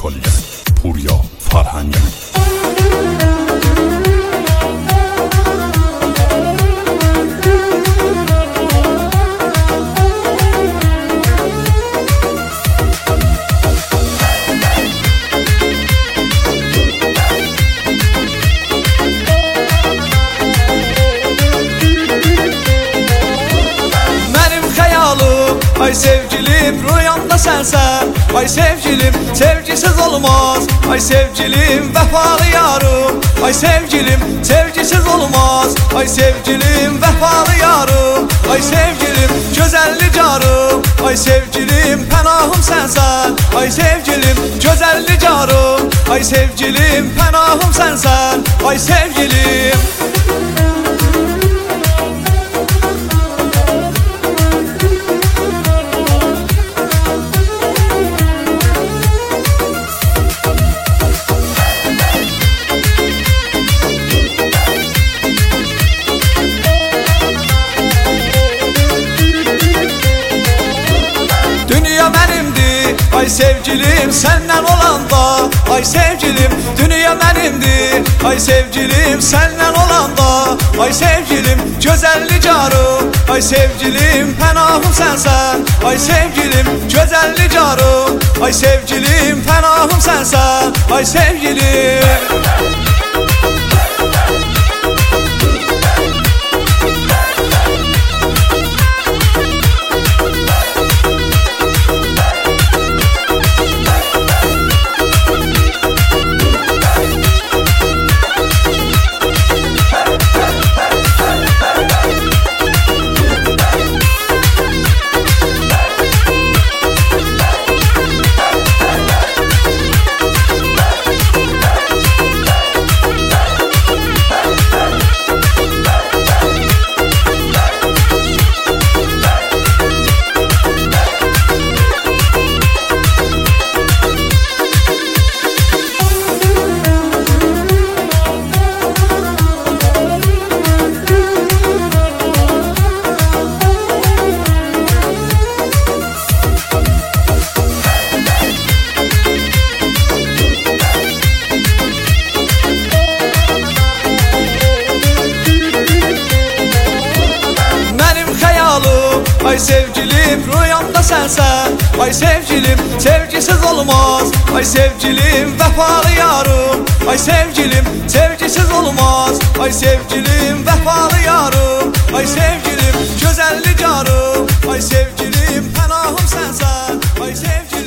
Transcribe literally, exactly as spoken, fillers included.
Kolyen, Purya Farhanyan. Ay sevgilim rüyamda sensen, ay sevgilim sevgisiz olmaz, ay sevgilim vefalı yarım, ay sevgilim sevgisiz olmaz, ay sevgilim vefalı yarım, ay sevgilim güzelli carım, ay sevgilim pənahım sensen, ay sevgilim güzelli carım, ay sevgilim pənahım sensen, ay sevgilim. Dünya benimdi, ay sevgilim senden olanda, ay sevgilim dünya benimdi, ay sevgilim senden olanda, ay sevgilim güzelli carım, ay sevgilim pənahım sensen, ay sevgilim güzelli carım, ay sevgilim pənahım sensen, ay sevgilim. Ay sevgilim rüyamda sensen, ay sevgilim sevgisiz olmaz, ay sevgilim vefalı yarım, ay sevgilim sevgisiz olmaz, ay sevgilim vefalı yarım, ay sevgilim güzelli carım, ay sevgilim pənahım sensen, ay sevgilim.